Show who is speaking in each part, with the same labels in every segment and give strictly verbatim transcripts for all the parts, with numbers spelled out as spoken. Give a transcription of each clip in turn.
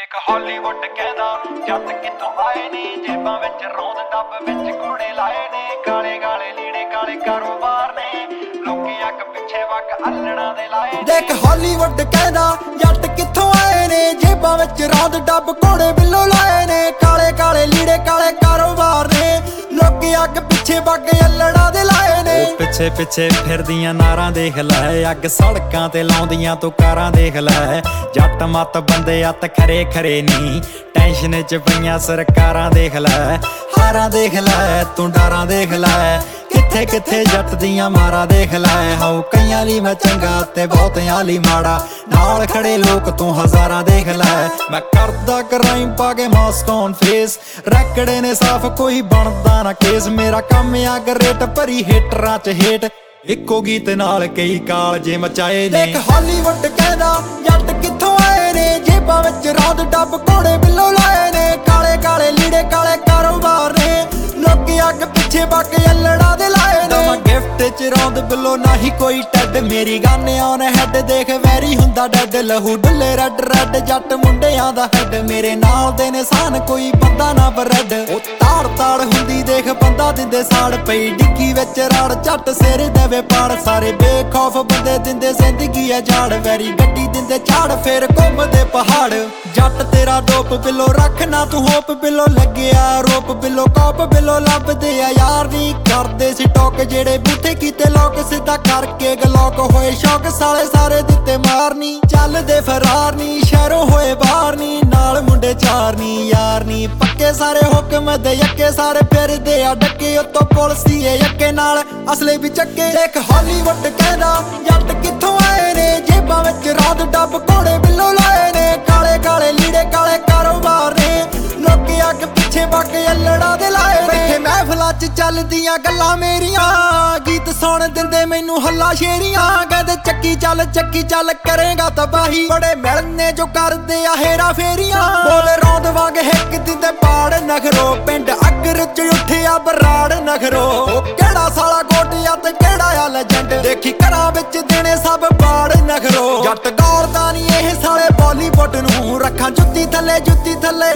Speaker 1: ਦੇਖ ਹਾਲੀਵੁੱਡ ਕਹਿੰਦਾ ਜੱਟ ਕਿੱਥੋਂ ਆਏ ਨੇ, ਜੇਬਾਂ ਵਿੱਚ ਰੌਂਦ ਡੱਬ ਵਿੱਚ ਘੋੜੇ ਲਾਏ ਨੇ, ਕਾਲੇ ਕਾਲੇ ਲੀੜੇ ਕਾਲੇ ਕਾਰੋਬਾਰ ਨੇ, ਲੋਕੀ ਅੱਗ ਪਿੱਛੇ ਵਗ ਅੱਲਣਾ ਦੇ ਲਾਏ।
Speaker 2: ਦੇਖ ਹਾਲੀਵੁੱਡ ਕਹਿੰਦਾ ਜੱਟ ਕਿੱਥੋਂ ਆਏ ਨੇ, ਜੇਬਾਂ ਵਿੱਚ ਰੌਂਦ ਡੱਬ ਘੋੜੇ ਬਿੱਲੋ ਲਾਏ ਨੇ, ਕਾਲੇ ਕਾਲੇ ਲੀੜੇ ਕਾਲੇ ਕਾਰੋਬਾਰ ਨੇ, ਲੋਕੀ ਅੱਗ ਪਿੱਛੇ ਵਗ ਅੱਲਣਾ ਦੇ ਲਾਏ ਨੇ।
Speaker 3: ਉਹ ਪਿੱਛੇ ਪਿੱਛੇ ਫਿਰਦੀਆਂ ਨਾਰਾਂ ਦੇਖ ਲੈ, ਅੱਗ ਸੜਕਾਂ ਤੇ ਲਾਉਂਦੀਆਂ ਤੂੰ ਕਾਰਾਂ ਦੇਖ ਲੈ, ਜੱਟ ਮੱਤ ਬੰਦੇ ਅੱਤ ਖਰੇ ਖਰੇ ਨੀ, ਟੈਨਸ਼ਨ ਚ ਪਈਆਂ ਸਰਕਾਰਾਂ ਦੇਖ ਲੈ, ਹਾਰਾਂ ਦੇਖ ਲੈ ਤੂੰ ਡਾਰਾਂ ਦੇਖ ਲੈ, ਕਿੱਥੇ ਕਿੱਥੇ ਜੱਟ ਦੀਆਂ ਮਾਰਾਂ ਦੇਖ ਲੈ, ਹਾਉ ਕਈਆਂ ਲਈ ਮੈਂ ਚੰਗਾ ਤੇ ਬਹੁਤਿਆਂ ਲਈ ਮਾੜਾ, ਨਾਲ ਖੜੇ ਲੋਕ ਤੂੰ ਹਜ਼ਾਰਾਂ ਦੇਖ ਲੈ। ਮੈਂ ਕਰਦਾ ਕਰਾਈਮ ਪਾ ਕੇ ਮਾਸਕ ਔਨ ਫੇਸ, ਰੈਕੜੇ ਨੇ ਸਾਫ਼ ਕੋਈ ਬਣਦਾ ਨਾ ਕੇਸ, ਮੇਰਾ ਕੰਮ ਆ ਗਰੇਟ ਭਰੀ ਹੀਟਰਾਂ ਚ ਹੇਟ, ਇੱਕੋ ਗੀਤ ਨਾਲ ਕਈ ਕਾਲਜੇ ਮਚਾਏ ਨੇ।
Speaker 2: ਦੇਖ ਹਾਲੀਵੁੱਡ ਕਹਿੰਦਾ ਜੱਟ ਕਿੱਥੋਂ ਆਏ ਨੇ, ਜੇਬਾਂ ਵਿੱਚ ਰੌਂਦ ਡੱਬ ਘੋੜੇ ਬਿੱਲੋ ਲਾਏ ਨੇ, ਕਾਲੇ ਕਾਲੇ ਲੀੜੇ ਕਾਲੇ ਕਾਰੋਬਾਰ ਨੇ, ਲੋਕੀ ਅੱਗ ਪਿੱਛੇ ਵਗ ਅੱਲੜਾ ਦੇ ਲਾਏ ਨੇ।
Speaker 3: ਮੈਂ ਗਿਫਟ ਚ ਰੌਂਦ ਬਿੱਲੋ ਨਾ ਹੀ ਕੋਈ ਟੱਡ, ਮੇਰੀ ਗਨ ਔਨ ਹੈਡ ਦੇਖ ਵੈਰੀ ਹੁੰਦਾ ਡੈਡ, ਲਹੂ ਡੁੱਲੇ ਰੈਡ ਰੈਡ ਜੱਟ ਮੁੰਡਿਆਂ ਦਾ ਹੈਡ, ਮੇਰੇ ਨਾਲ ਦੇ ਨਿਸ਼ਾਨ ਕੋਈ ਬੰਦਾ ਨਾ ਬਰੈਡ, ਉਹ ਤਾੜ ਤਾੜ ਹੁੰਦੀ ਦੇਖ ਬੰਦਾ ਦਿੰਦੇ ਸਾੜ, ਪਈ ਡਿੱਗੀ ਵਿੱਚ ਰਾੜ ਜੱਟ ਸਿਰ ਦੇਵੇ ਪਾੜ, ਸਾਰੇ ਬੇਖੌਫ ਬੰਦੇ ਦਿੰਦੇ ਜ਼ਿੰਦਗੀ ਆ ਝਾੜ, ਵੈਰੀ ਗੱਡੀ ਦਿੰਦੇ ਝਾੜ ਫੇਰ ਘੁੰਮਦੇ ਪਹਾੜ, ਜੱਟ ਤੇਰਾ ਡੋਪ ਬਿੱਲੋ ਰੱਖ ਨਾ ਤੂੰ ਹੋਪ ਬਿੱਲੋ, ਲੱਗਿਆ ਰੋਪ ਬਿੱਲੋ ਕਾਪ ਬਿੱਲੋ ਲੱਭਦੇ ਆ ਯਾਰ ਨੀ, ਕਰਦੇ ਸੀ ਟੋਕ ਜਿਹੜੇ ਬੂਥੇ ਕੀਤੇ ਲੋਕ, ਸਿੱਧਾ ਕਰਕੇ ਗਲੋਕ ਹੋਏ ਸ਼ੌਕ, ਸਾਲੇ ਸਾਰੇ ਦਿੱਤੇ ਮਾਰਨੀ, ਚੱਲਦੇ ਫਰਾਰ ਨੀ, ਸ਼ਹਿਰੋਂ ਹੋਏ ਬਾਹਰ ਨੀ, ਨਾਲ ਮੁੰਡੇ ਚਾਰ ਨੀ ਯਾਰ ਨੀ, ਪੱਕੇ ਸਾਰੇ ਹੁਕਮ ਦੇ ਯੱਕੇ, ਸਾਰੇ ਫਿਰਦੇ ਆ ਡੱਕੇ, ਉੱਤੋਂ ਪੁਲਸੀ ਏ ਯੱਕੇ ਨਾਲ ਅਸਲੇ ਵੀ ਚੱਕੇ। ਦੇਖ ਹਾਲੀਵੁੱਡ ਕਹਿੰਦਾ ਜੱਟ ਕਿੱਥੋਂ ਆਏ ਨੇ, ਜੇਬਾਂ ਵਿੱਚ ਰੌਂਦ ਡੱਬ ਘੋੜੇ ਬਿੱਲੋ ਲਾਏ ਨੇ, ਕਾਲੇ ਕਾਲੇ ਲੀੜੇ ਕਾਲੇ ਕਾਰੋਬਾਰ ਨੇ, ਲੋਕੀ ਅੱਗ ਪਿੱਛੇ ਵਗ ਅੱਲੜਾ ਦੇ ਲਾਏ ਨੇ। ਬੈਠੇ ਮਹਿਫਲਾਂ ਚ ਚੱਲਦੀਆਂ ਗੱਲਾਂ ਮੇਰੀਆਂ, ਗੀਤ ਸੁਣ ਦਿੰਦੇ ਮੈਨੂੰ ਹੱਲਾ ਸ਼ੇਰੀਆਂ, ਕਹਿੰਦੇ ਚੱਕੀ ਚੱਲ ਚੱਕੀ ਚੱਲ ਕਰੇਗਾ ਤਬਾਹੀ, ਬੜੇ ਮਿਲਨੇ ਜੋ ਕਰਦੇ ਆ ਹੇਰਾ ਫੇਰੀਆਂ, ਬੋਲ ਰੌਂਦ ਵਾਂਗ ਹਿੱਕ ਦਿੰਦੇ ਪਾੜ ਨਖਰੋ, ਪਿੰਡ ਅੱਗ ਰਚ ਉੱਠਿਆ ਬਰਾੜ ਨਖਰੋ, ਉਹ ਕਿਹੜਾ ਸਾਲਾ ਗੋਟਿਆ ਤੇ ਕਿਹੜਾ ਆ ਲੈਜੈਂਡ, ਦੇਖੀ ਘਰਾਂ ਵਿੱਚ ਦੇਣੇ ਸਭ ਬਾੜ ਨਖਰੋ, ਜੱਟ ਗੌਰਦਾ ਨੀ ਇਹ ਸਾਲੇ ਬਾਲੀਵੁੱਡ ਨੂੰ, ਰੱਖਾਂ ਜੁੱਤੀ ਥੱਲੇ ਜੁੱਤੀ ਥੱਲੇ,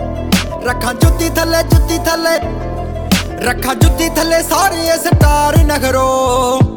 Speaker 3: ਰੱਖਾਂ ਜੁੱਤੀ ਥੱਲੇ ਜੁੱਤੀ ਥੱਲੇ, ਰੱਖਾਂ ਜੁੱਤੀ ਥੱਲੇ ਸਾਰੇ ਸਟਾਰ ਨਖਰੋ।